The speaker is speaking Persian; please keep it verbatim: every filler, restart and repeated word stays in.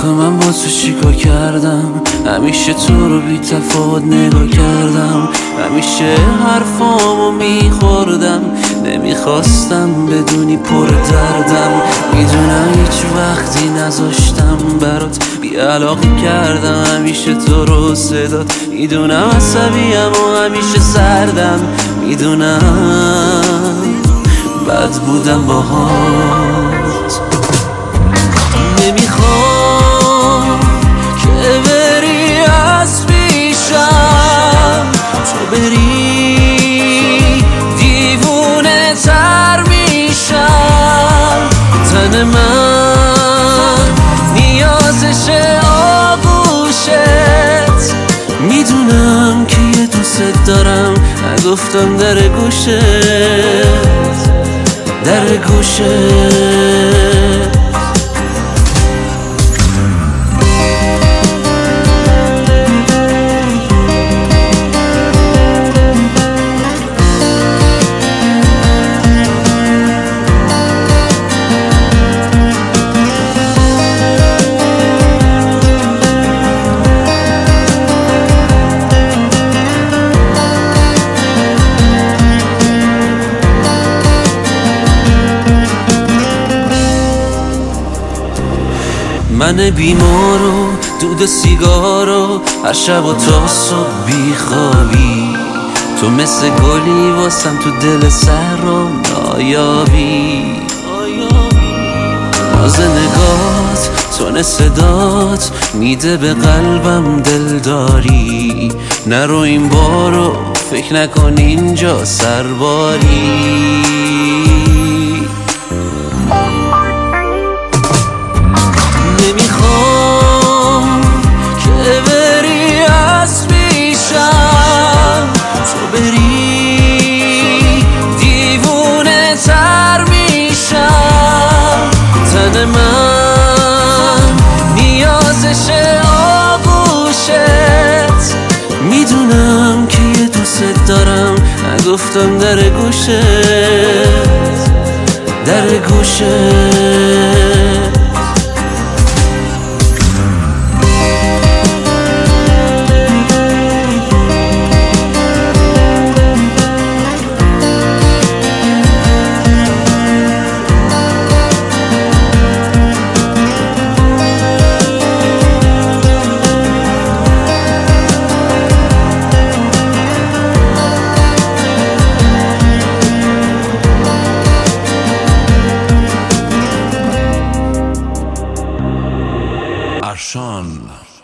آخه من با تو چیکار کردم؟ همیشه تو رو بی تفاوت نگاه کردم، همیشه حرفامو میخوردم، نمیخواستم بدونی پر دردم. میدونم هیچ وقتی نذاشتم برات بی علاقه کردم، همیشه تو رو صدات میدونم، عصبیم و همیشه سردم، میدونم بد بودم باهات. نمیخوام که بری از پیشم، تو بری دیوونه تر میشم. تن من نیازش آغوشت، میدونم که یه دوست دارم، نگفتم در گوشت، در گوشت. من بیمارو دود سیگارو هر شب و تا صبح بیخوابی، تو مثل گلی واسم تو دل سر رو نایابی. ناز نگات تون صدات میده به قلبم دلداری، نرو این بارو فکر نکن اینجا سرباری. نمیخوام که بری از پیشم، تو بری دیوونه تر میشم. تن من نیازش آغوشت، میدونم که یه دوست دارم، نگفتم در گوشت، در گوشت. Arshan.